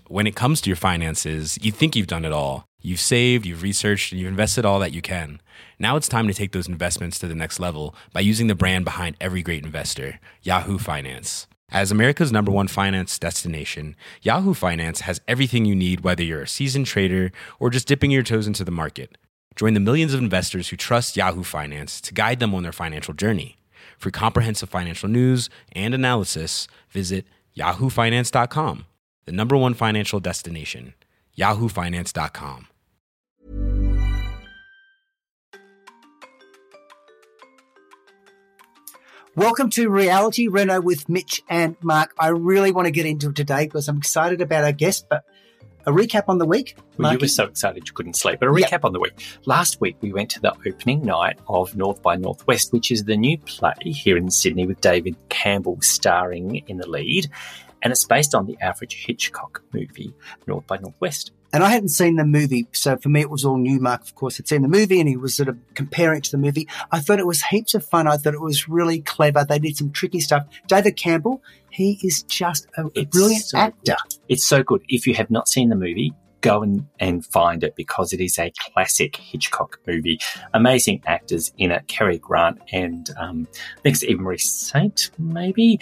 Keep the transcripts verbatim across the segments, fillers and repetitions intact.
when it comes to your finances, you think you've done it all. You've saved, you've researched, and you've invested all that you can. Now it's time to take those investments to the next level by using the brand behind every great investor, Yahoo Finance. As America's number one finance destination, Yahoo Finance has everything you need, whether you're a seasoned trader or just dipping your toes into the market. Join the millions of investors who trust Yahoo Finance to guide them on their financial journey. For comprehensive financial news and analysis, visit yahoo finance dot com, the number one financial destination, yahoo finance dot com. Welcome to Reality Reno with Mitch and Mark. I really want to get into it today because I'm excited about our guest, but a recap on the week. Well, Marky? you were so excited you couldn't sleep. But a recap yep. on the week. Last week, we went to the opening night of North by Northwest, which is the new play here in Sydney with David Campbell starring in the lead. And it's based on the Alfred Hitchcock movie, North by Northwest. And I hadn't seen the movie, so for me it was all new. Mark, of course, had seen the movie and he was sort of comparing it to the movie. I thought it was heaps of fun. I thought it was really clever. They did some tricky stuff. David Campbell, he is just a, a brilliant so actor. Good. It's so good. If you have not seen the movie, go and, and find it because it is a classic Hitchcock movie. Amazing actors in it, Cary Grant and um, I think it's Eva Marie Saint, maybe.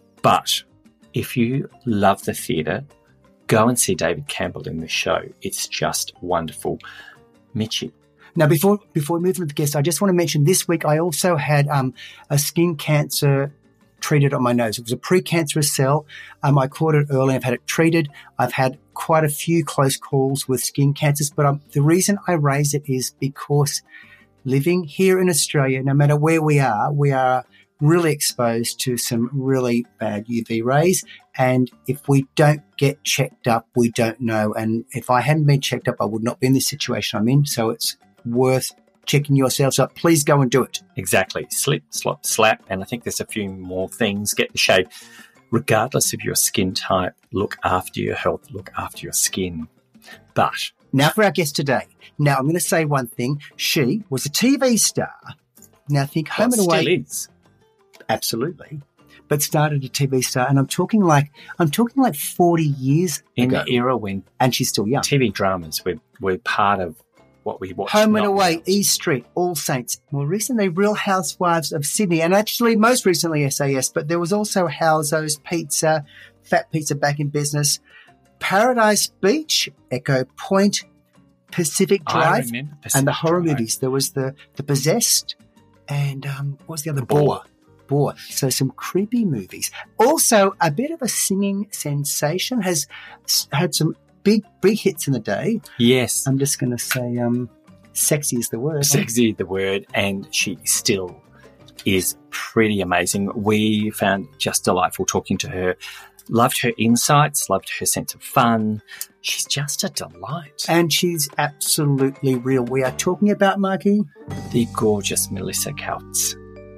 But if you love the theatre, go and see David Campbell in the show. It's just wonderful. Mitchie. Now, before before we move on to the guest, I just want to mention this week I also had um, a skin cancer treated on my nose. It was a precancerous cell. Um, I caught it early. I've had it treated. I've had quite a few close calls with skin cancers, but um, the reason I raise it is because living here in Australia, no matter where we are, we are really exposed to some really bad U V rays. And if we don't get checked up, we don't know. And if I hadn't been checked up, I would not be in this situation I'm in. So it's worth checking yourselves up. Please go and do it. Exactly. Slip, slop, slap. And I think there's a few more things. Get the shave. Regardless of your skin type, look after your health, look after your skin. But now for our guest today. Now I'm going to say one thing. She was a T V star. Now think Home and Away. Still is. Absolutely. But started a T V star, and I'm talking like I'm talking like forty years in ago. the era when, and she's still young. T V dramas were were part of what we watched. Home and Away, East Street, All Saints. More recently, Real Housewives of Sydney, and actually most recently S A S. But there was also Houzo's Pizza, Fat Pizza back in business, Paradise Beach, Echo Point, Pacific Drive, Pacific and the horror Drive. movies. There was the the Possessed, and um, what was the other? The Boar. Boar. So some creepy movies. Also, a bit of a singing sensation. Has had some big, big hits in the day. Yes. I'm just going to say um, sexy is the word. Sexy is the word, and she still is pretty amazing. We found just delightful talking to her. Loved her insights, loved her sense of fun. She's just a delight. And she's absolutely real. We are talking about, Marky, the gorgeous Melissa Coutts.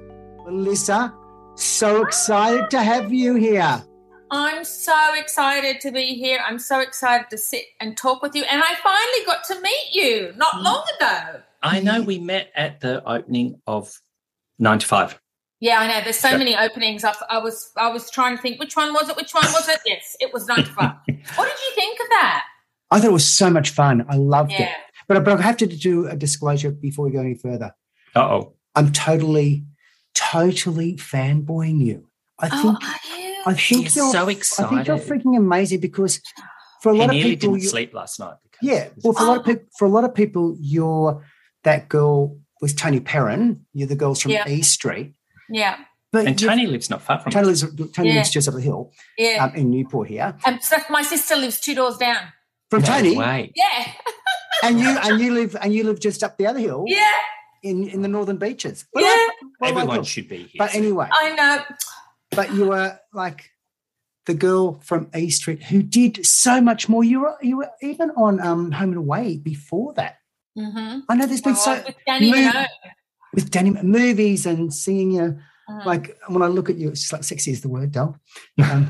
Melissa, so excited to have you here. I'm so excited to be here. I'm so excited to sit and talk with you. And I finally got to meet you not long ago. I know we met at the opening of nine to five. Yeah, I know. There's so many openings. I, I was I was trying to think, which one was it? Which one was it? Yes, it was nine to five. What did you think of that? I thought it was so much fun. I loved yeah. it. But, but I have to do a disclosure before we go any further. Uh-oh. I'm totally... totally fanboying you. I think. Oh, are you? I think She's you're so excited. I think you're freaking amazing because for a he lot of nearly people, didn't you, sleep last night. Because yeah. Well, for oh. a lot of people, for a lot of people, you're that girl with Tony Perrin. You're the girls from yeah. E Street. Yeah. But and Tony lives not far from Tony us. lives. Tony yeah. lives just up the hill. Yeah. Um, in Newport here. And so my sister lives two doors down. From no Tony. Way. Yeah. and you and you live and you live just up the other hill. Yeah. In, in the Northern Beaches. Well, yeah. I, well, Everyone like, should be here. But anyway. I know. But you were like the girl from E Street who did so much more. You were you were even on um, Home and Away before that. Mm-hmm. I know there's been well, so with Danny mov- Minogue. with Danny movies and singing. You know, mm. like when I look at you, it's like sexy is the word, doll. Um,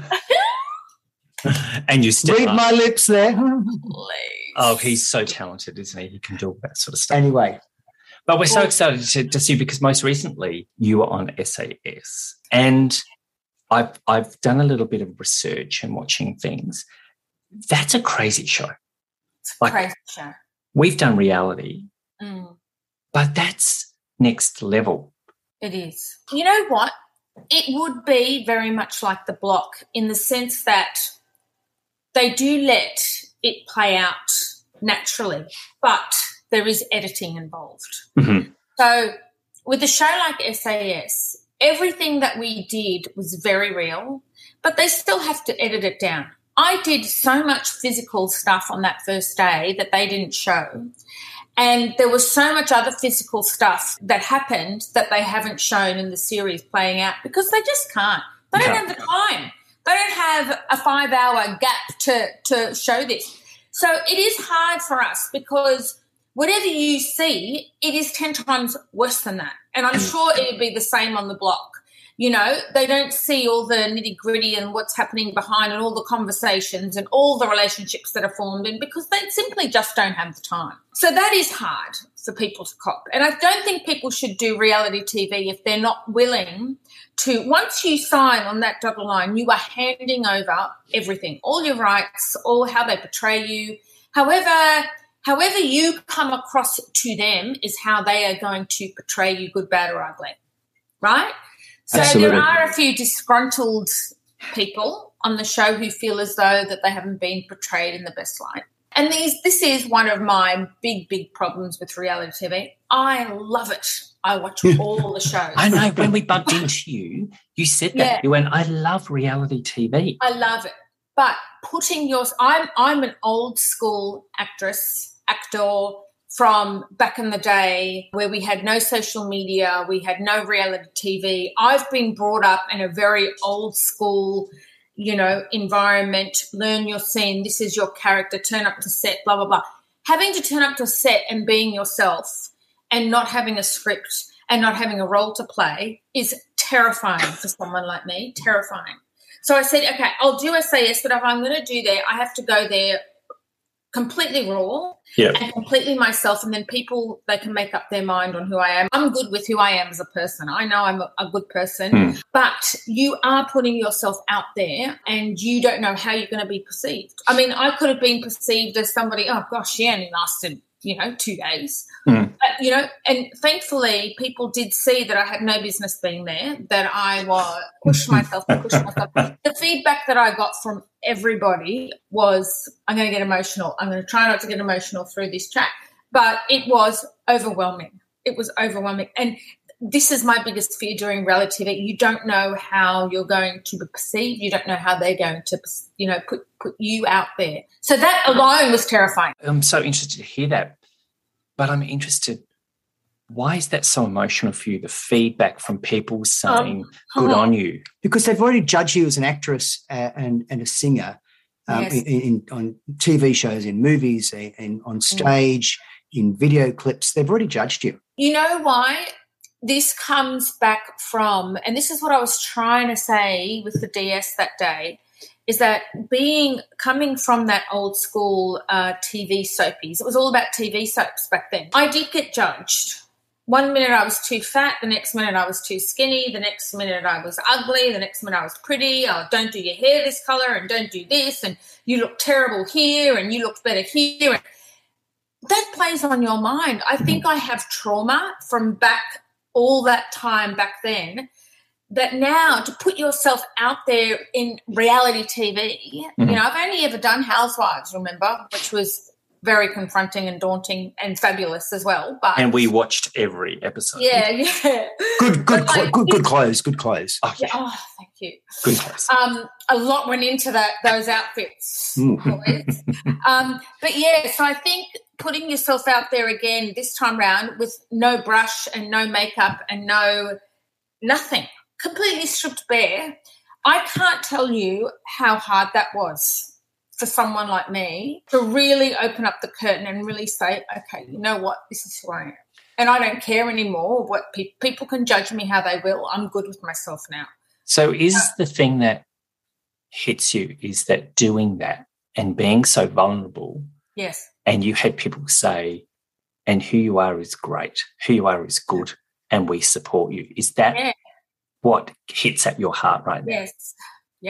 and you still read are. my lips there. Oh, he's so talented, isn't he? He can do all that sort of stuff. Anyway. But we're so excited to, to see because most recently you were on S A S, and I've I've done a little bit of research and watching things. That's a crazy show. It's a Like, crazy show. We've done reality, Mm, but that's next level. it is. You know what? It would be very much like The Block in the sense that they do let it play out naturally, but there is editing involved. Mm-hmm. So with a show like S A S, everything that we did was very real, but they still have to edit it down. I did so much physical stuff on that first day that they didn't show. And there was so much other physical stuff that happened that they haven't shown in the series playing out because they just can't. They don't No. have the time. They don't have a five-hour gap to, to show this. So it is hard for us because whatever you see, it is ten times worse than that. And I'm sure it would be the same on The Block. You know, they don't see all the nitty-gritty and what's happening behind and all the conversations and all the relationships that are formed in because they simply just don't have the time. So that is hard for people to cop. And I don't think people should do reality T V if they're not willing to. Once you sign on that dotted line, you are handing over everything, all your rights, all how they portray you. However, however you come across to them is how they are going to portray you, good, bad or ugly, right? So Absolutely. there are a few disgruntled people on the show who feel as though that they haven't been portrayed in the best light. And these, this is one of my big, big problems with reality T V. I love it. I watch all the shows. I know when we bumped into you, you said that. Yeah. You went, I love reality T V. I love it. But putting your – I'm I'm an old school actress, actor, from back in the day where we had no social media, we had no reality T V. I've been brought up in a very old school, you know, environment. Learn your scene. This is your character. Turn up to set, blah, blah, blah. Having to turn up to set and being yourself and not having a script and not having a role to play is terrifying for someone like me, terrifying. So I said, okay, I'll do S A S, but if I'm going to do that, I have to go there completely raw Yeah. and completely myself, and then people, they can make up their mind on who I am. I'm good with who I am as a person. I know I'm a, a good person, Mm. but you are putting yourself out there and you don't know how you're going to be perceived. I mean, I could have been perceived as somebody, oh, gosh, she only lasted, you know, two days. Mm. But, you know, and thankfully people did see that I had no business being there, that I was pushed myself, pushed myself. The feedback that I got from everybody was, I'm going to get emotional. I'm going to try not to get emotional through this chat. But it was overwhelming. It was overwhelming. And this is my biggest fear during reality T V. You don't know how you're going to be perceived. You don't know how they're going to, you know, put, put you out there. So that alone was terrifying. I'm so interested to hear that. But I'm interested, why is that so emotional for you, the feedback from people saying Um, good oh. on you? Because they've already judged you as an actress uh, and, and a singer um, Yes. in, in, on T V shows, in movies, and on stage, in video clips. They've already judged you. You know why? This comes back from, and this is what I was trying to say with the D S that day, is that being, coming from that old school uh, T V soapies, it was all about T V soaps back then. I did get judged. One minute I was too fat, the next minute I was too skinny, the next minute I was ugly, the next minute I was pretty. Oh, don't do your hair this colour and don't do this, and you look terrible here and you look better here. That plays on your mind. I think I have trauma from back all that time back then, that now to put yourself out there in reality T V, Mhm. you know, I've only ever done Housewives, remember, which was very confronting and daunting and fabulous as well. But And we watched every episode. yeah, yeah. Good, good, But, clo- like, good, good clothes, good clothes. Oh, yeah. Yeah, oh, thank you. Good clothes. Um, a lot went into that those outfits. Mm. boys. um, but yeah, so I think putting yourself out there again this time round with no brush and no makeup and no nothing, completely stripped bare. I can't tell you how hard that was for someone like me to really open up the curtain and really say, okay, you know what, this is who I am. And I don't care anymore what pe- people can judge me how they will. I'm good with myself now. So is the thing that hits you is that doing that and being so vulnerable, Yes. and you had people say, and who you are is great, who you are is good, and we support you. Is that Yeah. what hits at your heart right now? Yes. Yeah.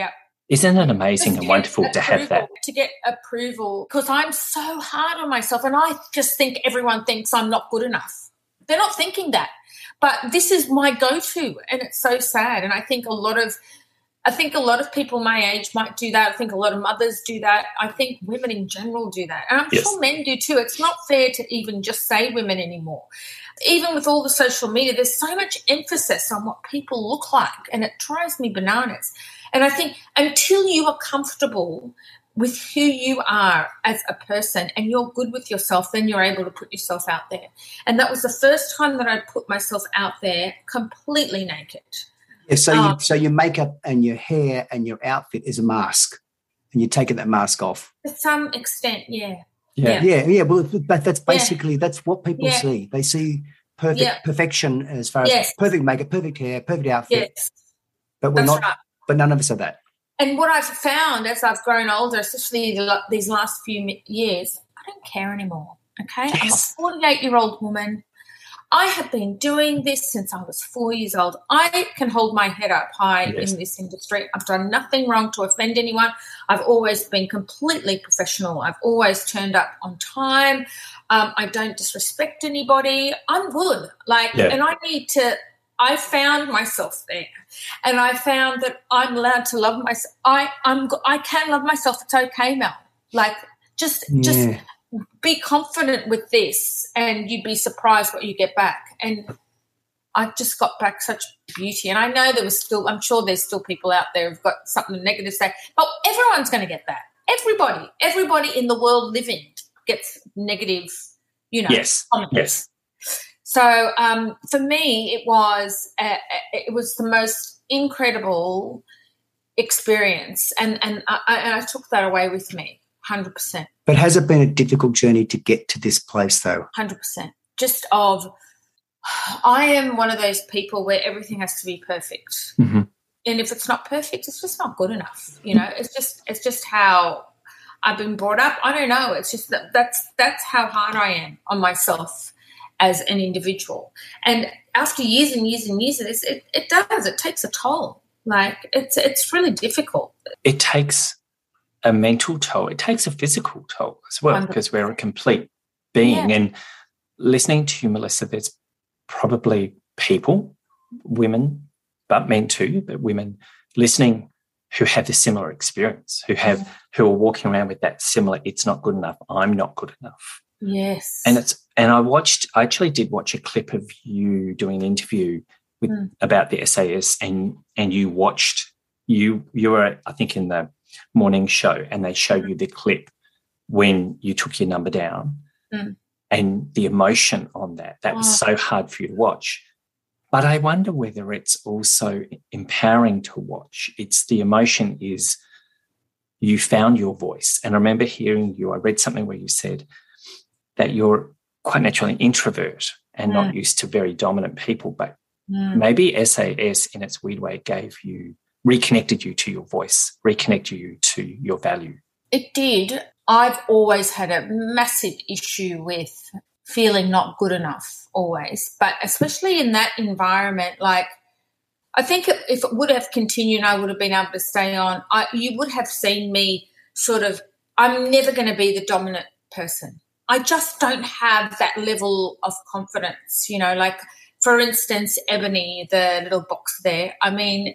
Isn't it amazing and wonderful to have that? To get approval, because I'm so hard on myself and I just think everyone thinks I'm not good enough. They're not thinking that. But this is my go-to, and it's so sad. And I think a lot of I think a lot of people my age might do that. I think a lot of mothers do that. I think women in general do that. And I'm yes. sure men do too. It's not fair to even just say women anymore. Even with all the social media, there's so much emphasis on what people look like, and it drives me bananas. And I think until you are comfortable with who you are as a person and you're good with yourself, then you're able to put yourself out there. And that was the first time that I put myself out there completely naked. Yeah, so, um, you, so your makeup and your hair and your outfit is a mask, and you're taking that mask off. To some extent, yeah. Yeah, yeah, yeah. Well, but that's basically, yeah. that's what people yeah. see. They see perfect yeah. perfection as far as yes. perfect makeup, perfect hair, perfect outfit. Yes. But we're that's not, right. but none of us are that. And what I've found as I've grown older, especially these last few years, I don't care anymore, okay? Yes. I'm a forty-eight-year-old woman. I have been doing this since I was four years old. I can hold my head up high yes. in this industry. I've done nothing wrong to offend anyone. I've always been completely professional. I've always turned up on time. Um, I don't disrespect anybody. I'm good. Like, yeah. and I need to – I found myself there, and I found that I'm allowed to love myself. I I'm I can love myself. It's okay, Mel. Like just yeah. just be confident with this, and you'd be surprised what you get back. And I just got back such beauty. And I know there was still. I'm sure there's still people out there who've got something negative to say, but everyone's going to get that. Everybody, everybody in the world living gets negative. You know. Yes. Comments. Yes. So um, for me, it was uh, it was the most incredible experience, and and I, and I took that away with me, one hundred percent. But has it been a difficult journey to get to this place, though? one hundred percent. Just of, I am one of those people where everything has to be perfect, mm-hmm. and if it's not perfect, it's just not good enough. You know, it's just it's just how I've been brought up. I don't know. It's just that that's that's how hard I am on myself as an individual. And after years and years and years of this, it, it does. It takes a toll. Like, it's it's really difficult. It takes a mental toll. It takes a physical toll as well, because we're a complete being. Yeah. And listening to you, Melissa, there's probably people, women, but men too, but women listening who have a similar experience, who have mm. who are walking around with that similar, it's not good enough, I'm not good enough. Yes. And it's and I watched I actually did watch a clip of you doing an interview with mm. about the S A S, and and you watched you you were I think in the morning show, and they showed mm. you the clip when you took your number down mm. and the emotion on that. That oh. was so hard for you to watch. But I wonder whether it's also empowering to watch. It's the emotion is you found your voice. And I remember hearing you, I read something where you said that you're quite naturally an introvert and mm. not used to very dominant people, but mm. maybe S A S in its weird way gave you, reconnected you to your voice, reconnected you to your value. It did. I've always had a massive issue with feeling not good enough always, but especially in that environment, like I think if it would have continued, I would have been able to stay on. I, you would have seen me sort of, I'm never going to be the dominant person. I just don't have that level of confidence, you know, like, for instance, Ebony, the little box there, I mean,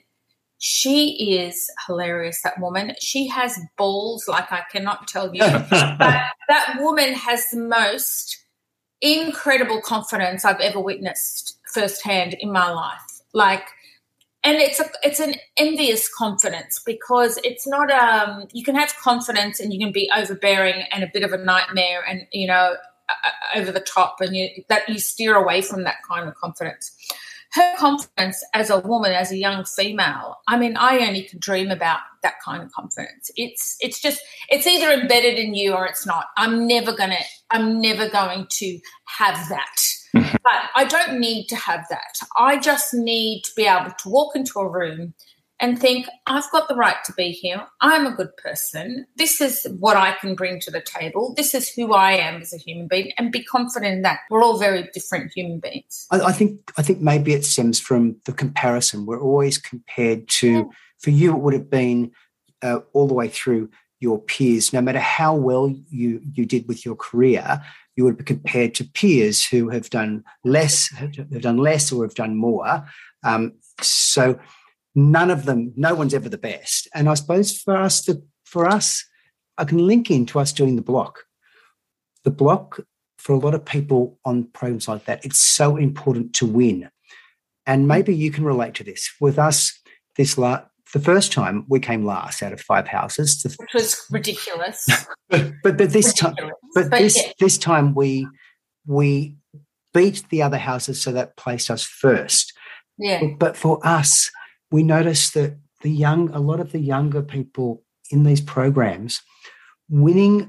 she is hilarious, that woman. She has balls like I cannot tell you. But that woman has the most incredible confidence I've ever witnessed firsthand in my life. Like, and it's a, it's an envious confidence, because it's not um you can have confidence and you can be overbearing and a bit of a nightmare and, you know, uh, over the top, and you that you steer away from that kind of confidence. Her confidence as a woman, as a young female, I mean, I only could dream about that kind of confidence. It's it's just it's either embedded in you or it's not. I'm never gonna I'm never going to have that. But I don't need to have that. I just need to be able to walk into a room and think, I've got the right to be here. I'm a good person. This is what I can bring to the table. This is who I am as a human being, and be confident in that. We're all very different human beings. I, I think I think maybe it stems from the comparison. We're always compared to, yeah. for you it would have been uh, all the way through your peers, no matter how well you, you did with your career, you would be compared to peers who have done less, have done less or have done more. Um, so none of them, no one's ever the best. And I suppose for us, the, for us, I can link into us doing the block. The block, for a lot of people on programs like that, it's so important to win. And maybe you can relate to this. With us, this la- the first time we came last out of five houses. The, Which was ridiculous. but, but, but this ridiculous. time, but, but this yeah. this time we we beat the other houses, so that placed us first. Yeah. But, but for us, we noticed that the young, a lot of the younger people in these programs, winning,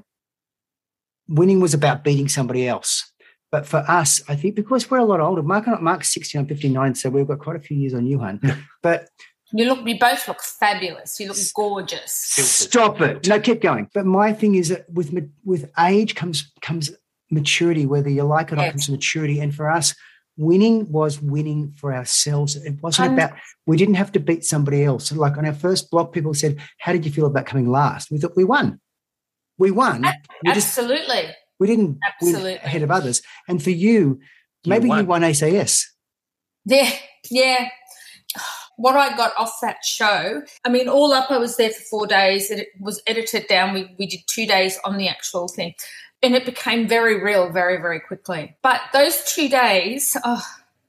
winning was about beating somebody else. But for us, I think because we're a lot older, Mark and Mark's sixty-nine, fifty-nine, so we've got quite a few years on you, hun. But you look, we both look fabulous. You look gorgeous. Stop it. No, keep going. But my thing is that with with age comes comes maturity, whether you like it or not, Yes. comes maturity. And for us, winning was winning for ourselves. It wasn't And- about, we didn't have to beat somebody else. Like on our first block, people said, how did you feel about coming last? We thought we won. We won. We just Absolutely. we didn't Absolutely. win ahead of others. And for you, maybe you won. won A C S. Yeah, yeah. What I got off that show, I mean, all up, I was there for four days. It was edited down. We we did two days on the actual thing, and it became very real very, very quickly. But those two days, oh,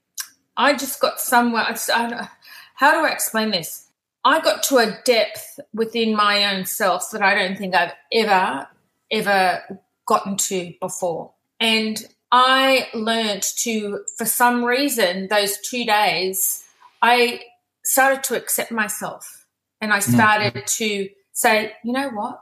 I just got somewhere. I, I don't know, how do I explain this? I got to a depth within my own self that I don't think I've ever, ever gotten to before. And I learned to, for some reason, those two days, I started to accept myself, and I started mm-hmm. to say, you know what,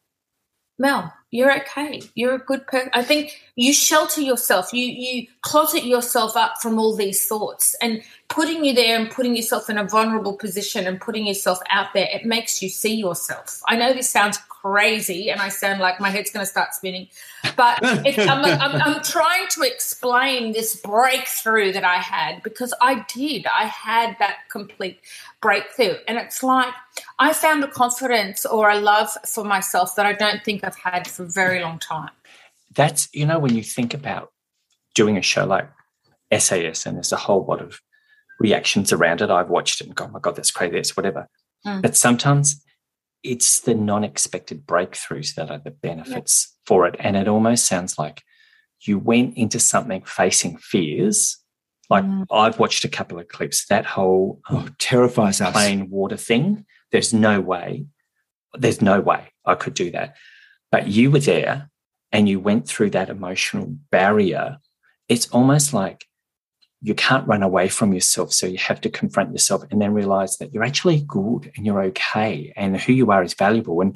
Mel, you're okay. You're a good person. I think you shelter yourself. You you closet yourself up from all these thoughts, and putting you there and putting yourself in a vulnerable position and putting yourself out there, it makes you see yourself. I know this sounds crazy and I sound like my head's going to start spinning, but it, I'm, I'm, I'm trying to explain this breakthrough that I had, because I did. I had that complete breakthrough, and it's like I found a confidence or a love for myself that I don't think I've had for a very long time. That's, you know, when you think about doing a show like S A S, and there's a whole lot of reactions around it. I've watched it and gone, oh my God, that's crazy, that's whatever. Mm. But sometimes it's the non-expected breakthroughs that are the benefits yeah. for it. And it almost sounds like you went into something facing fears. Like mm. I've watched a couple of clips, that whole oh, terrifies us plain water thing. There's no way, there's no way I could do that. But you were there and you went through that emotional barrier. It's almost like you can't run away from yourself, so you have to confront yourself and then realize that you're actually good and you're okay and who you are is valuable. And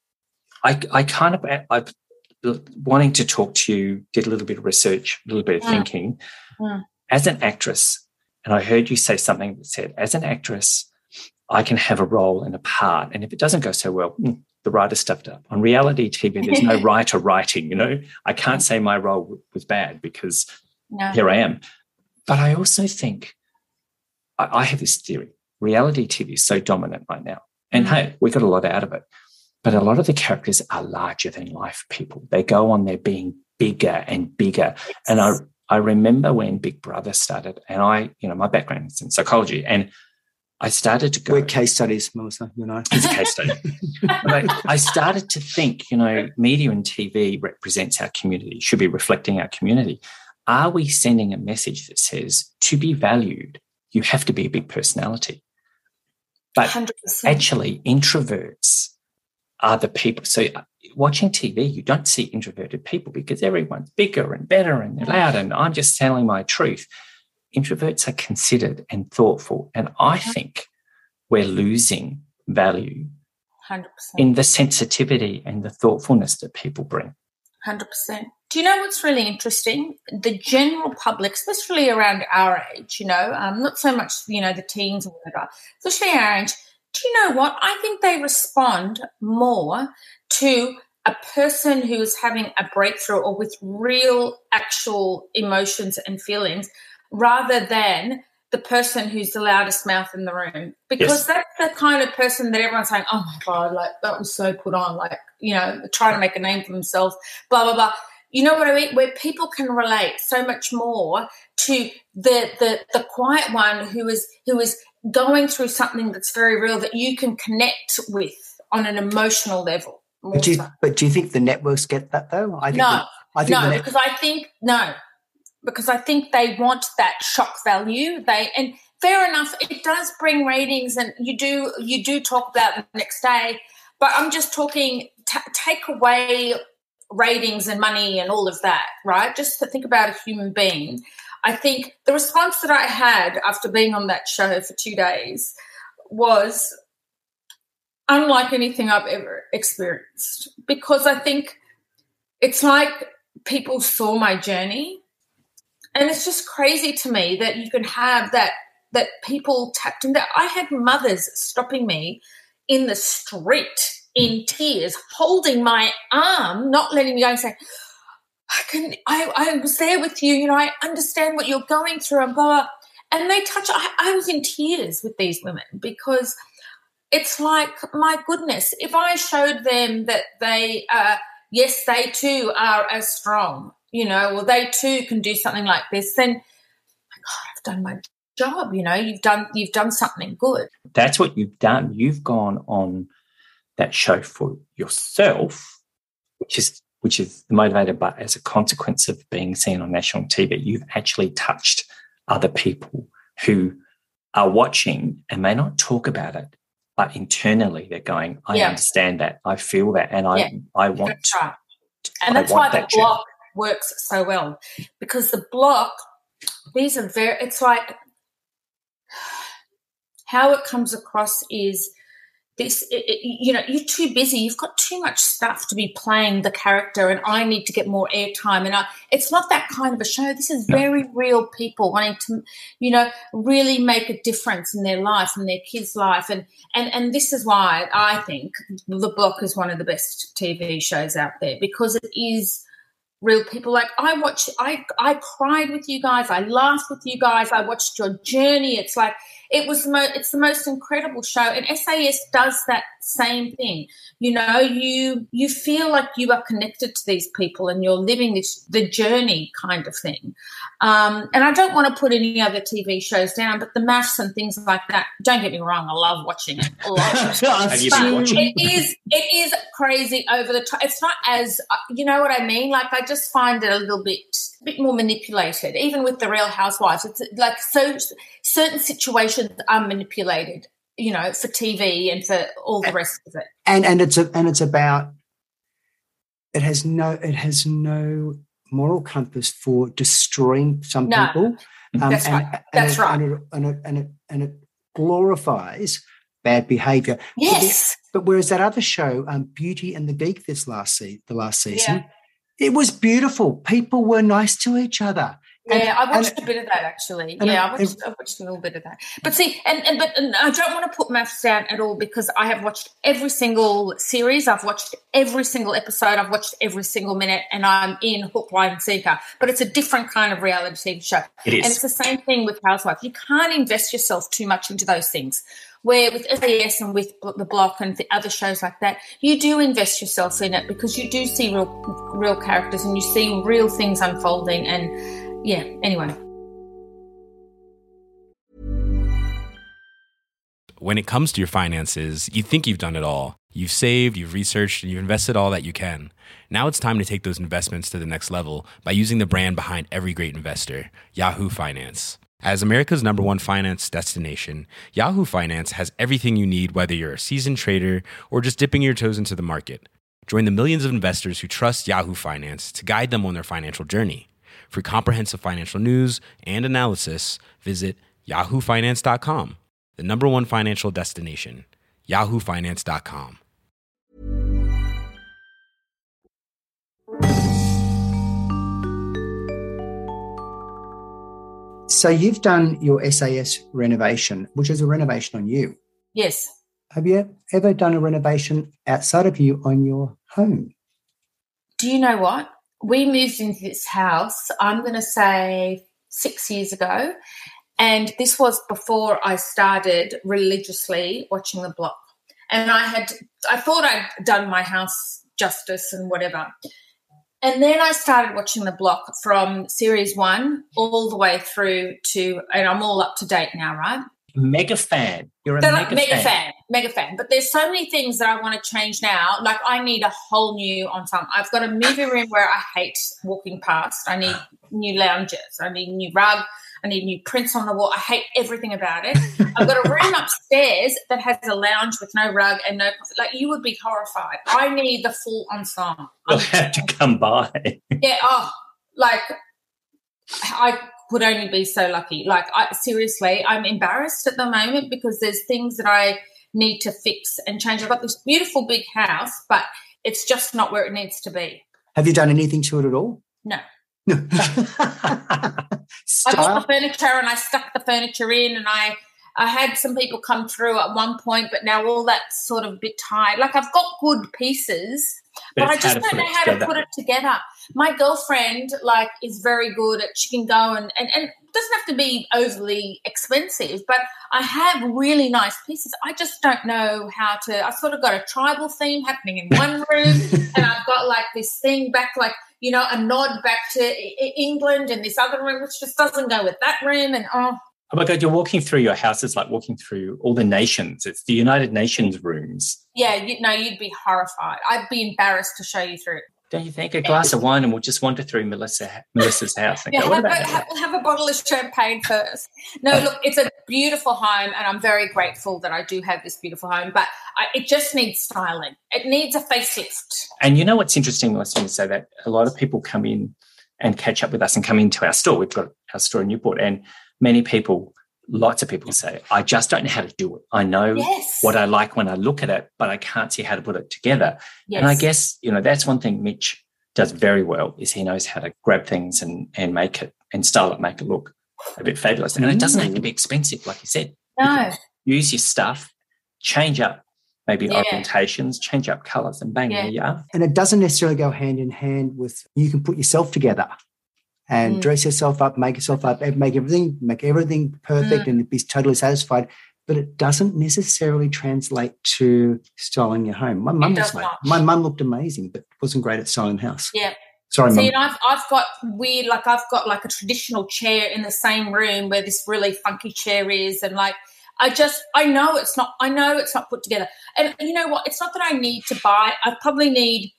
I, I kind of, I've wanting to talk to you, did a little bit of research, a little bit of yeah. thinking. Yeah. As an actress, and I heard you say something that said, as an actress, I can have a role and a part, and if it doesn't go so well, the writer stuffed up. On reality T V, there's no writer writing, you know. I can't say my role was bad because no. here I am. But I also think, I, I have this theory, reality T V is so dominant right now. And mm-hmm. hey, we got a lot out of it. But a lot of the characters are larger than life people. They go on there being bigger and bigger. Yes. And I I remember when Big Brother started, and I, you know, my background is in psychology, and I started to go. We're case studies, Melissa, you know. It's a case study. But I, I started to think, you know, media and T V represents our community, should be reflecting our community. Are we sending a message that says, to be valued, you have to be a big personality? But one hundred percent. Actually, introverts are the people. So watching T V, you don't see introverted people because everyone's bigger and better and they're loud, and I'm just telling my truth. Introverts are considered and thoughtful, and I think we're losing value one hundred percent. In the sensitivity and the thoughtfulness that people bring. one hundred percent. Do you know what's really interesting? The general public, especially around our age, you know, um, not so much, you know, the teens or whatever, especially our age, do you know what? I think they respond more to a person who is having a breakthrough or with real, actual emotions and feelings rather than the person who's the loudest mouth in the room, because Yes. that's the kind of person that everyone's saying, oh, my God, like that was so put on, like, you know, trying to make a name for themselves, blah, blah, blah. You know what I mean? Where people can relate so much more to the the the quiet one who is who is going through something that's very real that you can connect with on an emotional level. more But do, you, so. but do you think the networks get that though? I think No, that- I think no, the net- because I think no, because I think they want that shock value. They and fair enough, it does bring ratings, and you do you do talk about it the next day. But I'm just talking t- take away ratings and money and all of that, right? Just to think about a human being. I think the response that I had after being on that show for two days was unlike anything I've ever experienced, because I think it's like people saw my journey, and it's just crazy to me that you can have that, that people tapped into. I had mothers stopping me in the street in tears, holding my arm, not letting me go, and saying, I can, I, I was there with you, you know, I understand what you're going through, and blah, blah. And they touch, I, I was in tears with these women, because it's like, my goodness, if I showed them that they, uh, yes, they too are as strong, you know, or they too can do something like this, then, my God, I've done my job, you know, you've done, you've done something good. That's what you've done. You've gone on that show for yourself, which is which is motivated, but as a consequence of being seen on national T V, you've actually touched other people who are watching and may not talk about it, but internally they're going, I Yeah. understand that, I feel that, and I Yeah. I want That's right. I And that's want why the that journey. block works so well, because the block, these are very, it's like how it comes across is this, it, it, you know, you're too busy. You've got too much stuff to be playing the character, and I need to get more airtime. And I, it's not that kind of a show. This is very real people wanting to, you know, really make a difference in their life and their kids' life. And, and, and this is why I think The Block is one of the best T V shows out there, because it is real people. Like I watch, I, I cried with you guys. I laughed with you guys. I watched your journey. It's like, it was, the mo- it's the most incredible show. And S A S does that same thing. You know, you, you feel like you are connected to these people and you're living this, the journey kind of thing. Um, and I don't want to put any other T V shows down, but the maths and things like that, don't get me wrong, I love watching it. I love it. Have you been But watching? it is it is crazy over the top. It's not as, uh, you know what I mean? Like I just find it a little bit a bit more manipulated. Even with the Real Housewives, it's like so certain situations are manipulated, you know, for T V and for all the rest of it. and and it's a, and it's about it has no it has no moral compass for destroying some No. people. Um, That's and, right. and That's it, right. And it, and, it, and, it, and it glorifies bad behaviour. Yes. But whereas that other show, um, Beauty and the Geek, this last se- the last season, Yeah. it was beautiful. People were nice to each other. And- Yeah, I watched and- a bit of that actually. and Yeah, I it- watched, I watched a little bit of that. But see, and, and but and I don't want to put maths down at all, because I have watched every single series. I've watched every single episode. I've watched every single minute, and I'm in hook, line, and sinker. But it's a different kind of reality T V show. It is. And it's the same thing with Housewives. You can't invest yourself too much into those things. Where with S A S and with The Block and the other shows like that, you do invest yourself in it, because you do see real, real characters and you see real things unfolding. And yeah, anyway. When it comes to your finances, you think you've done it all. You've saved, you've researched, and you've invested all that you can. Now it's time to take those investments to the next level by using the brand behind every great investor, Yahoo Finance. As America's number one finance destination, Yahoo Finance has everything you need, whether you're a seasoned trader or just dipping your toes into the market. Join the millions of investors who trust Yahoo Finance to guide them on their financial journey. For comprehensive financial news and analysis, visit yahoo finance dot com. The number one financial destination, yahoo finance dot com. So you've done your S A S renovation, which is a renovation on you. Yes. Have you ever done a renovation outside of you on your home? Do you know what? We moved into this house, I'm going to say six years ago, And this was before I started religiously watching The Block. And I had, I thought I'd done my house justice and whatever. And then I started watching The Block from series one all the way through to, and I'm all up to date now, right? Mega fan. You're a So, mega, like, mega fan. fan, mega fan. But there's so many things that I want to change now. Like I need a whole new ensemble. I've got a movie room where I hate walking past. I need new lounges. I need a new rug. I need new prints on the wall. I hate everything about it. I've got a room upstairs that has a lounge with no rug and no, like you would be horrified. I need the full ensemble. You'll have to come by. Yeah, oh, like I would only be so lucky. Like I, seriously, I'm embarrassed at the moment because there's things that I need to fix and change. I've got this beautiful big house, but it's just not where it needs to be. Have you done anything to it at all? No. No. I bought the furniture and I stuck the furniture in, and I I had some people come through at one point, but now all that's sort of a bit tired. Like I've got good pieces, but, But I it's how just to don't put know it how to together. put it together. My girlfriend, like, is very good at, she can go and, and, and it doesn't have to be overly expensive, but I have really nice pieces. I just don't know how to, I've sort of got a tribal theme happening in one room and I've got like this thing back, like, you know, a nod back to I- England in this other room, which just doesn't go with that room. And, oh, Oh my God, you're walking through your house. It's like walking through all the nations. It's the United Nations rooms. yeah, you know, you'd be horrified. I'd be embarrassed to show you through it. Don't you think? A glass of wine and we'll just wander through Melissa, Melissa's house and Yeah, go, what have, about a, that? have, have a bottle of champagne first. No, look, it's a beautiful home and I'm very grateful that I do have this beautiful home, but I, it just needs styling. It needs a facelift. And you know what's interesting, Melissa, you say that a lot of people come in and catch up with us and come into our store. We've got our store in Newport, and many people, lots of people say, I just don't know how to do it. I know Yes. what I like when I look at it, but I can't see how to put it together. Yes. And I guess, you know, that's one thing Mitch does very well is he knows how to grab things and, and make it and style it, make it look a bit fabulous. And it doesn't have to be expensive, like you said. No. Use your stuff, change up maybe Yeah. orientations, change up colours, and bang, Yeah. there you are. And it doesn't necessarily go hand in hand with, you can put yourself together and Mm. dress yourself up, make yourself up, make everything, make everything perfect Mm. and be totally satisfied. But it doesn't necessarily translate to styling your home. My mum was does like, not. my mum looked amazing, but wasn't great at styling the house. Yeah. Sorry, See, mum. and I've, I've got weird, like I've got like a traditional chair in the same room where this really funky chair is, and like I just, I know it's not, I know it's not put together. And you know what? It's not that I need to buy. I probably need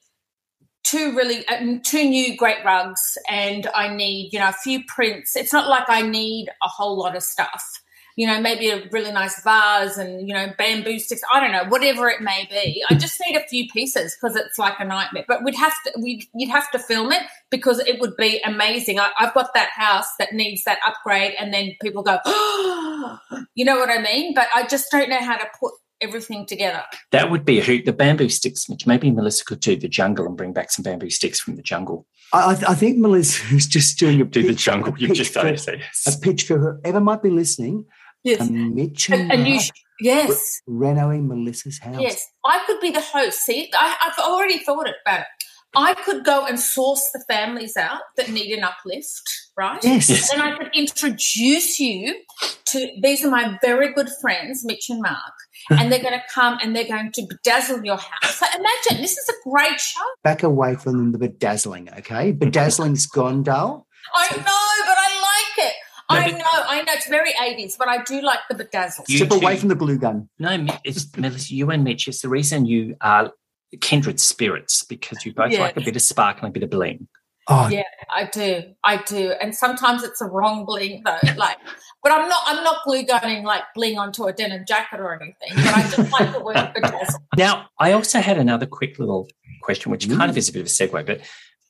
two really, uh, two new great rugs, and I need, you know, a few prints. It's not like I need a whole lot of stuff. You know, maybe a really nice vase and, you know, bamboo sticks. I don't know, whatever it may be. I just need a few pieces because it's like a nightmare. But we'd have to, we'd, you'd have to film it because it would be amazing. I, I've got that house that needs that upgrade, and then people go, oh, you know what I mean? But I just don't know how to put everything together. That would be a hoot. The bamboo sticks, which maybe Melissa could do the jungle and bring back some bamboo sticks from the jungle. I, I think Melissa is just doing a Do the pitch, jungle. a You've pitch just for- done it. So yes. a pitch for whoever might be listening. Yes. Um, Mitch and, And, and you, Mark sh- yes. renoing Melissa's house. Yes, I could be the host. See, I, I've already thought about it. I could go and source the families out that need an uplift, right? Yes. Yes. Then I could introduce you to, these are my very good friends, Mitch and Mark, and they're going to come and they're going to bedazzle your house. So imagine, this is a great show. Back away from the bedazzling, okay? Bedazzling's gone, Dale. I know, but I like it. No, I but- know, I know, it's very eighties, but I do like the bedazzle. You Step two- away from the glue gun. No, Mi- it's Melissa, you and Mitch, it's the reason you are kindred spirits because you both Yeah. like a bit of sparkle and a bit of bling. Oh, Yeah, I do, I do, and sometimes it's a wrong bling though. Like, but I'm not, I'm not glue gunning like bling onto a denim jacket or anything. But I just like the word bedazzle. Now, I also had another quick little question, which Mm. kind of is a bit of a segue, but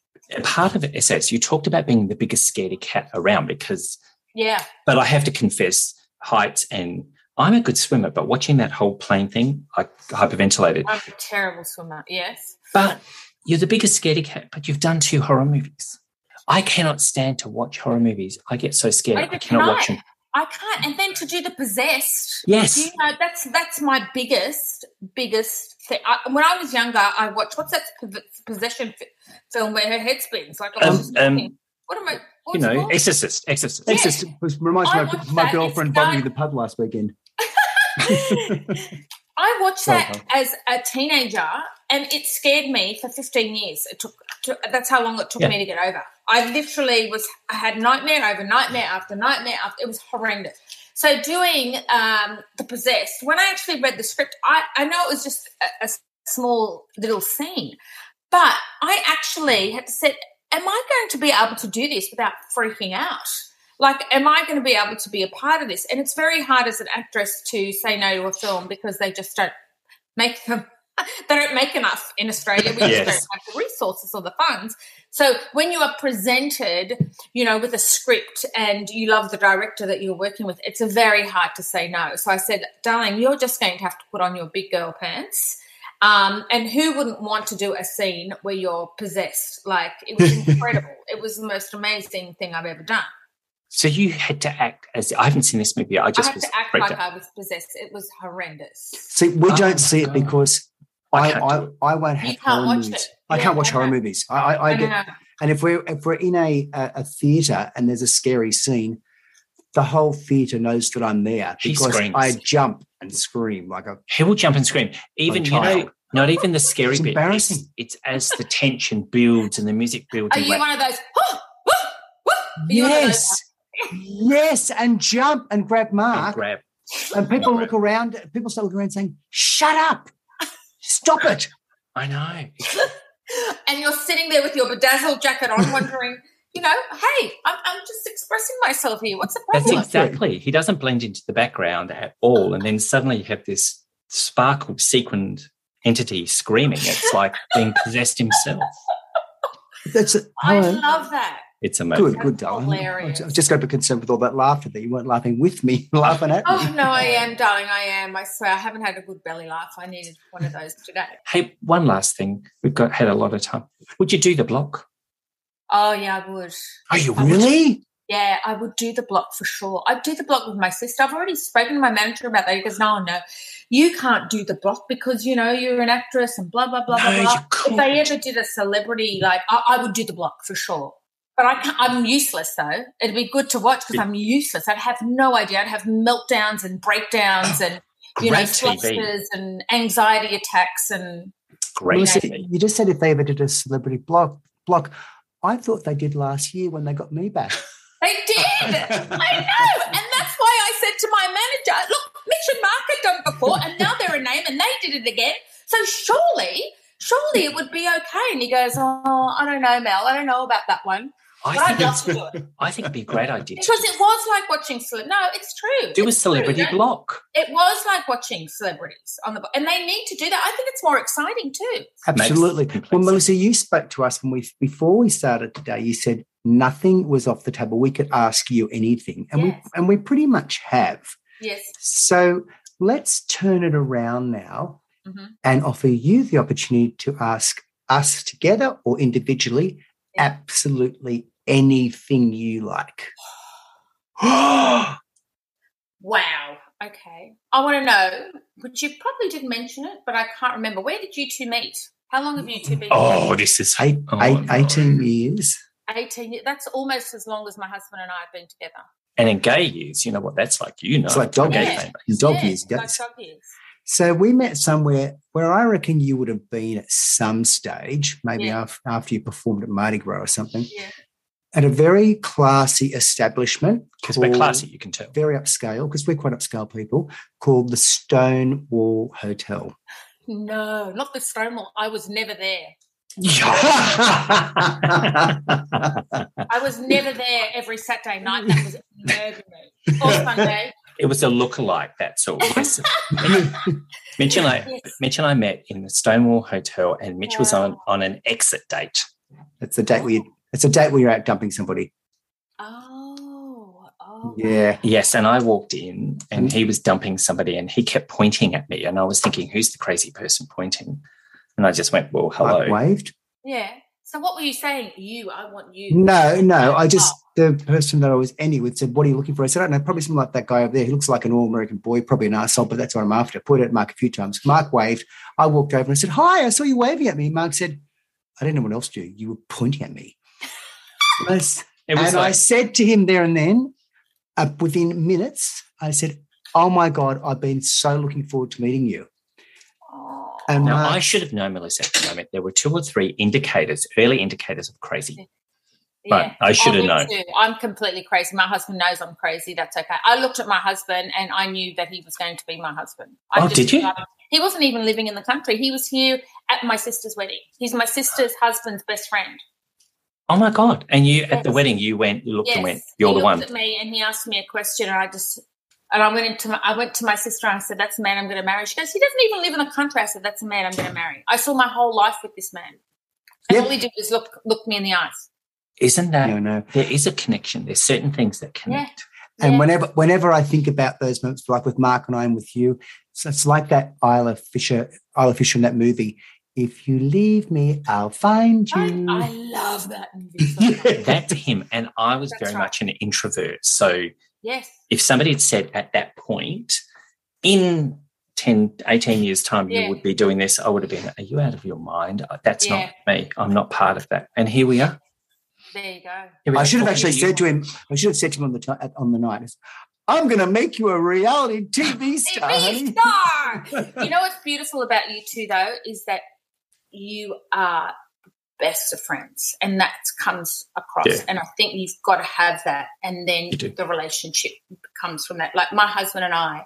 part of S S, you talked about being the biggest scaredy cat around because, Yeah, but I have to confess, heights, and I'm a good swimmer, but watching that whole plane thing, I hyperventilated. I'm a terrible swimmer. Yes, But you're the biggest scaredy cat, but you've done two horror movies. I cannot stand to watch horror movies. I get so scared. I, Neither cannot can I. watch them. I can't. And then to do the possessed. Yes. You know, that's that's my biggest biggest thing. I, when I was younger, I watched what's that p- possession f- film where her head spins like I was Um, just um, thinking, what am I? you know, Exorcist, Exorcist. Yeah. Exorcist was, reminds me I of watched my that. girlfriend It's bumped me done. to the pub last weekend. I watched Sorry, that Carl. as a teenager, and it scared me for fifteen years. It took, took that's how long it took Yeah. me to get over. I literally was I had nightmare over nightmare after nightmare after. It was horrendous. So doing um, The Possessed, when I actually read the script, I, I know it was just a, a small little scene, but I actually had to say, am I going to be able to do this without freaking out? Like, am I going to be able to be a part of this? And it's very hard as an actress to say no to a film because they just don't make them. They don't make enough in Australia. We Yes. just don't have the resources or the funds. So when you are presented, you know, with a script and you love the director that you're working with, it's very hard to say no. So I said, darling, you're just going to have to put on your big girl pants. Um, and who wouldn't want to do a scene where you're possessed? Like, it was incredible. It was the most amazing thing I've ever done. So you had to act as I haven't seen this movie. I I just had was to act freaked like out. I was possessed. It was horrendous. See, we Oh, don't see it God. because I I, can't I, do it. I won't have You can't horror watch movies. it. I Yeah, can't watch I horror know. movies. I, I, I I get, know. and if we're if we're in a a, a theatre and there's a scary scene, the whole theatre knows that I'm there She because screams. I jump and scream like a. He will jump and scream. Even, you know, child. not even the scary It's bit. embarrassing. It's, it's as the tension builds and the music builds. Are and you like- one of those? "Huh, whoa, whoa"? Are you one of those? Yes, yes, and jump and grab and Mark, grab. and people Grab. look around. People start looking around saying, "Shut up! Stop it!" I know. And you're sitting there with your bedazzled jacket on, wondering, you know, hey, I'm, I'm just expressing myself here. What's the That's problem? exactly. He doesn't blend into the background at all. And then suddenly you have this sparkled, sequined entity screaming. It's like being possessed himself. That's it. I Hello. love that. It's amazing. Good, good, darling. hilarious. I was just got a bit concerned with all that laughter that you weren't laughing with me, laughing at me. Oh, no, I am, darling. I am. I swear I haven't had a good belly laugh. I needed one of those today. Hey, one last thing. We've got had a lot of time. Would you do the block? Oh, yeah, I would. Are you I would- really? Yeah, I would do the block for sure. I'd do the block with my sister. I've already spoken to my manager about that. He goes, no, no, you can't do the block because, you know, you're an actress and blah, blah, blah, No, blah, you blah. If they can't. ever did a celebrity, like, I, I would do the block for sure. But I can't, I'm useless, though. It'd be good to watch because I'm useless. I'd have no idea. I'd have meltdowns and breakdowns and, you know, Great T V. flusters and anxiety attacks and Great Melissa, T V. you just said if they ever did a celebrity block. Block. I thought they did last year when they got me back. they did. I know. And that's why I said to my manager, look, Mitch and Mark had done it before and now they're a name and they did it again. So surely, surely it would be okay. And he goes, oh, I don't know, Mel. I don't know about that one. I But I'd think, love it's, to do it. I think it'd be a great idea. to Because do- it was like watching cele- no, it's true. do a It's celebrity true. block. It was like watching celebrities on the and they need to do that. I think it's more exciting too. Absolutely. Makes complete Well, sense. Melissa, you spoke to us when we before we started today. You said nothing was off the table. We could ask you anything, and Yes. we and we pretty much have. Yes. So let's turn it around now Mhm. and offer you the opportunity to ask us together or individually Yeah. absolutely anything you like. Wow. Okay. I want to know, but you probably did mention it, but I can't remember. Where did you two meet? How long have you two been Oh, together? this is Eight, oh, eight, no. eighteen years. eighteen years. That's almost as long as my husband and I have been together. And in gay years, you know what that's like. You know, It's like dog gay years. famous. In dog Yeah, years. like yes. dog years. So we met somewhere where I reckon you would have been at some stage, maybe Yeah. after, after you performed at Mardi Gras or something, Yeah. at a very classy establishment. Because we're called- classy, you can tell. Very upscale, because we're quite upscale people, called the Stonewall Hotel. No, not the Stonewall. I was never there. I was never there every Saturday night. That was nerving me. Or Sunday. It was a lookalike, that's all. Yes. Mitch and I, Yes. Mitch and I met in the Stonewall Hotel, and Mitch was on, Wow. on an exit date. It's a date where you, it's a date where you're out dumping somebody. Oh, oh. Yeah. Yes, and I walked in, and he was dumping somebody, and he kept pointing at me, and I was thinking, who's the crazy person pointing? And I just went, well, hello. I waved. Yeah. So what were you saying? You, I want you. No, no. I just, Oh. the person that I was any with said, what are you looking for? I said, I don't know, probably something like that guy over there. He looks like an all-American boy, probably an arsehole, but that's what I'm after. I pointed at Mark a few times. Mark waved. I walked over and I said, hi, I saw you waving at me. Mark said, I didn't know what else to do. You were pointing at me. That's, It was and like, I said to him there and then, uh, within minutes, I said, "Oh my God, I've been so looking forward to meeting you." Oh. And now, Mark, I should have known, Melissa, at the moment. There were two or three indicators, early indicators of crazy. But I should Oh, have me known. too. I'm completely crazy. My husband knows I'm crazy. That's okay. I looked at my husband and I knew that he was going to be my husband. I Oh, just, did you? um, he wasn't even living in the country. He was here at my sister's wedding. He's my sister's husband's best friend. Oh, my God. And you, Yes. at the wedding, you went, you looked Yes. and went, you're he the looked one. at me and he asked me a question and I just, and I went into my, I went to my sister and I said, "That's the man I'm going to marry." She goes, "He doesn't even live in the country." I said, "That's the man I'm going to marry." I saw my whole life with this man. And Yep. all he did was look, look me in the eyes. Isn't that, no, no. there is a connection. There's certain things that connect. And Yeah. whenever whenever I think about those moments, like with Mark and I and with you, so it's like that Isla Fisher, Isla Fisher in that movie. If you leave me, I'll find I, you. I love that movie. So much. Yeah. That's him. And I was That's very right. much an introvert. So Yes. if somebody had said at that point, in ten, eighteen years' time, Yeah. you would be doing this, I would have been, are you out of your mind? That's Yeah. not me. I'm not part of that. And here we are. There you go. Here we I are should have talking actually to you. said to him, I should have said to him on the t- on the night, "I'm going to make you a reality T V star." T honey." V star. You know what's beautiful about you two, though, is that you are best of friends, and that comes across. Yeah. And I think you've got to have that, and then You do. the relationship comes from that. Like my husband and I,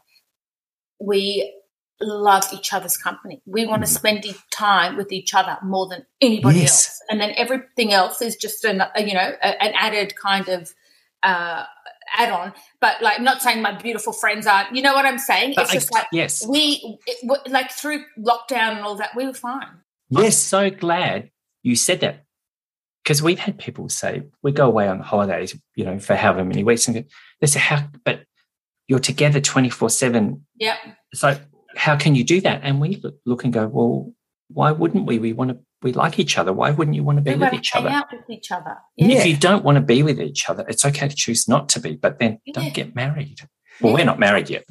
we love each other's company. We want to Mm. spend e- time with each other more than anybody Yes. else, and then everything else is just an a, you know a, an added kind of. Uh, add on, but like, not saying my beautiful friends aren't, you know what I'm saying? But It's I- just like yes. we, it, w- like through lockdown and all that, we were fine. I'm Yes. so glad you said that, because we've had people say, we go away on holidays, you know, for however many weeks, and they say, how, but you're together twenty-four seven. Yep. So how can you do that? And we look, look and go, well, why wouldn't we? We want to, we like each other. Why wouldn't you want to be We with want each to hang other? out with each other. Yeah. If you don't want to be with each other, it's okay to choose not to be, but then Yeah. don't get married. Well, Yeah. we're not married yet.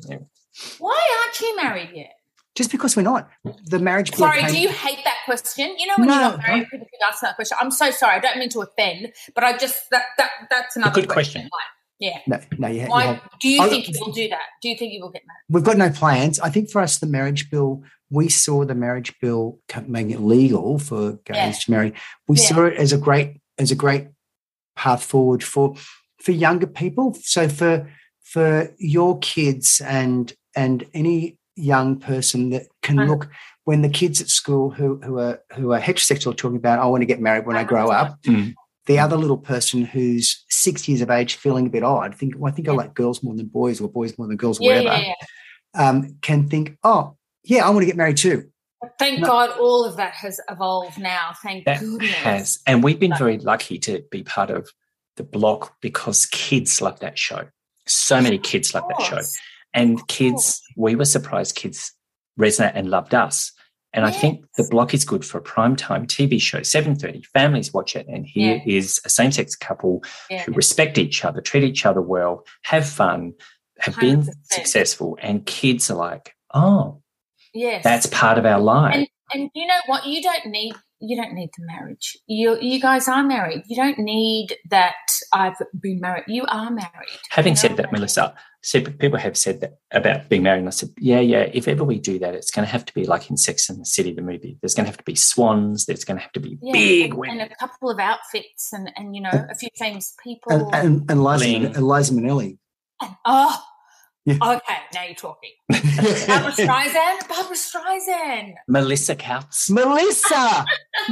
Why aren't you married yet? Just because we're not. The marriage bill Sorry, came- do you hate that question? You know when No, you're not married, people keep asking that question. I'm so sorry. I don't mean to offend, but I just that that that's another good question. Like, yeah. No, no, you, ha- you Why have. do you I- think you will do that? Do you think you will get married? We've got no plans. I think for us, the marriage bill, we saw the marriage bill co- making it legal for gays Yeah. to marry. We Yeah. saw it as a great as a great path forward for for younger people. So for for your kids and and any young person that can Uh-huh. look when the kids at school who who are who are heterosexual are talking about, I want to get married when I grow up. Mm. The other little person who's six years of age feeling a bit odd, think, well, I think I Yeah. like girls more than boys or boys more than girls, Yeah, whatever, yeah, yeah. um, can think, oh, yeah, I want to get married too. Thank No. God all of that has evolved now. Thank That goodness. has. And we've been very lucky to be part of the block because kids love that show. So many kids love that show. course. And kids, we were surprised kids resonate and loved us. And I think the Yes. block is good for a primetime T V show, seven thirty. Families watch it. And here is a same-sex couple Yeah. who respect each other, treat each other well, have fun, have one been hundred percent. successful. And kids are like, oh, Yes. that's part of our life. and and you know what? You don't need you don't need the marriage. You you guys are married. You don't need that. I've been married. You are married. Having You said know? that, Melissa, so people have said that about being married, and I said, yeah, yeah, if ever we do that, it's going to have to be like in Sex and the City, the movie. There's going to have to be swans. There's going to have to be Yeah, big and, women. and a couple of outfits and and you know a few famous people. And, and, and Liza, Bling. Eliza Minnelli. And- oh, Yeah. okay. Now you're talking. Barbara Streisand. Barbara Streisand. Melissa Couts. Melissa!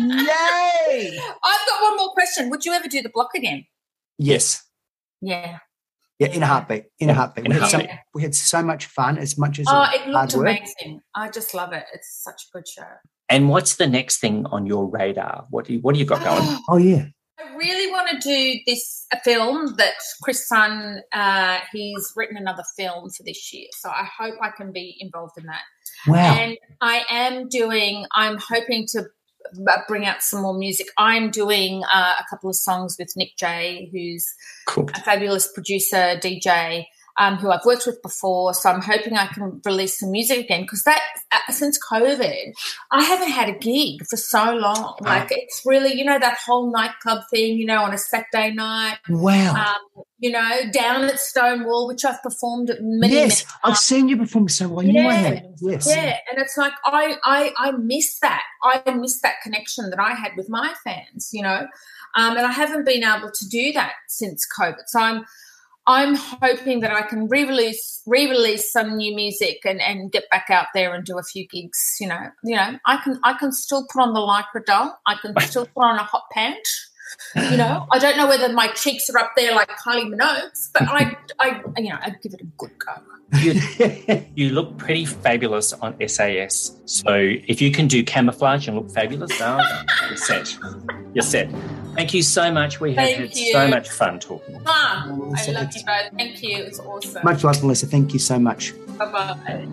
Yay! I've got one more question. Would you ever do the block again? Yes. Yeah. Yeah, in a heartbeat. In a heartbeat. In we, a had so, heartbeat. we had so much fun, as much as Oh, was it hard looked work. amazing. I just love it. It's such a good show. And what's the next thing on your radar? What do you, what do you got going? Oh, yeah. I really want to do this a film that Chris Sun, uh, he's written another film for this year. So I hope I can be involved in that. Wow. And I am doing, I'm hoping to b- bring out some more music. I'm doing uh, a couple of songs with Nick J, who's Cool. a fabulous producer, D J. um, who I've worked with before. So I'm hoping I can release some music again because that uh, since COVID, I haven't had a gig for so long. Like it's really, you know, that whole nightclub thing, you know, on a Saturday night. Wow. Um, you know, down at Stonewall, which I've performed at many, yes, many times. I've seen you perform so well. I knew I had. Yes. Yeah, and it's like I, I, I miss that. I miss that connection that I had with my fans, you know, um, and I haven't been able to do that since COVID. So I'm I'm hoping that I can re-release re-release some new music and, and get back out there and do a few gigs, you know. You know, I can I can still put on the lycra doll. I can still put on a hot pant. You know, I don't know whether my cheeks are up there like Kylie Minogue's, but I, I, you know, I'd give it a good go. You, you look pretty fabulous on S A S. So if you can do camouflage and look fabulous, now you're set. You're set. Thank you so much. We have Thank had you. so much fun talking. Ah, Melissa, I love it's- you both. Thank you. It's awesome. Much love, Melissa. Thank you so much. Bye-bye.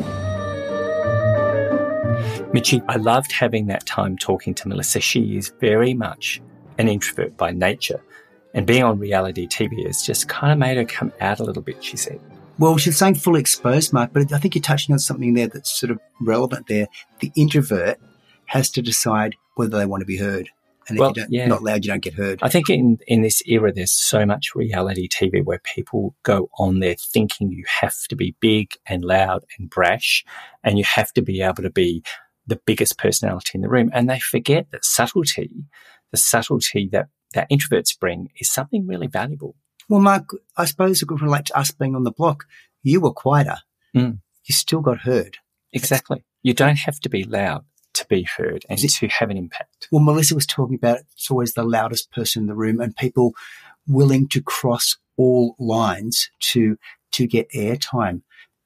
Mitchie, I loved having that time talking to Melissa. She is very much an introvert by nature, and being on reality T V has just kind of made her come out a little bit, she said. Well, she's saying fully exposed, Mark, but I think you're touching on something there that's sort of relevant there. The introvert has to decide whether they want to be heard. And if Well, you don't, yeah. not loud, you don't get heard. I think in, in this era, there's so much reality T V where people go on there thinking you have to be big and loud and brash, and you have to be able to be the biggest personality in the room. And they forget that subtlety, the subtlety that, that introverts bring, is something really valuable. Well, Mark, I suppose it could relate to us being on the block. You were quieter. Mm. You still got heard. Exactly. You don't have to be loud to be heard and Is to have an impact. Well, Melissa was talking about it's always the loudest person in the room and people willing to cross all lines to to get airtime.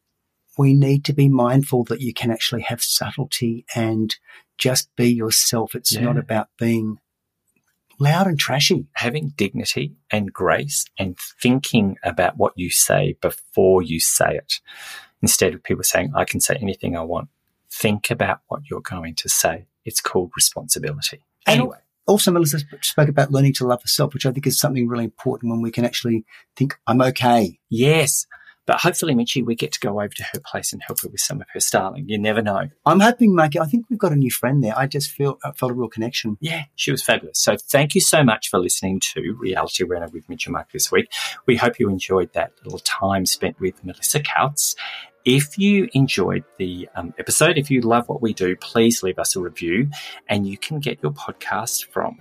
We need to be mindful that you can actually have subtlety and just be yourself. It's Yeah. not about being loud and trashy. Having dignity and grace and thinking about what you say before you say it, instead of people saying, I can say anything I want. Think about what you're going to say. It's called responsibility. And Anyway, also, Melissa spoke about learning to love herself, which I think is something really important when we can actually think, I'm okay. yes. But hopefully, Mitchie, we get to go over to her place and help her with some of her styling. You never know. I'm hoping, Mike, I think we've got a new friend there. I just feel I felt a real connection. Yeah, she was fabulous. So thank you so much for listening to Reality Reno with Mitch and Mark this week. We hope you enjoyed that little time spent with Melissa Coutts. If you enjoyed the um, episode, if you love what we do, please leave us a review, and you can get your podcast from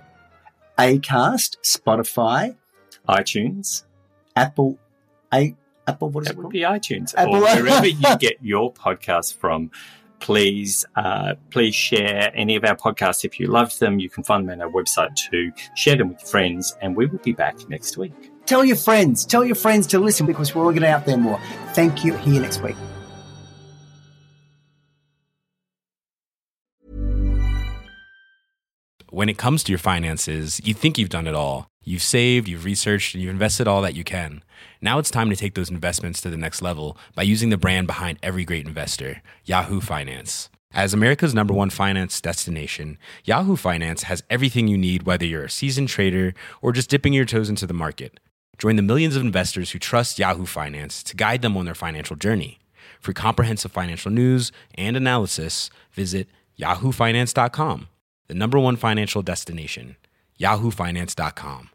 Acast, Spotify, iTunes. Apple, A, Apple, what is That it would called? be iTunes. Apple. Or wherever you get your podcast from. Please, uh, please share any of our podcasts. If you loved them, you can find them on our website too. Share them with your friends, and we will be back next week. Tell your friends, tell your friends to listen because we're all getting out there more. Thank you. See you next week. When it comes to your finances, you think you've done it all. You've saved, you've researched, and you've invested all that you can. Now it's time to take those investments to the next level by using the brand behind every great investor, Yahoo Finance. As America's number one finance destination, Yahoo Finance has everything you need, whether you're a seasoned trader or just dipping your toes into the market. Join the millions of investors who trust Yahoo Finance to guide them on their financial journey. For comprehensive financial news and analysis, visit yahoo finance dot com, the number one financial destination, yahoo finance dot com.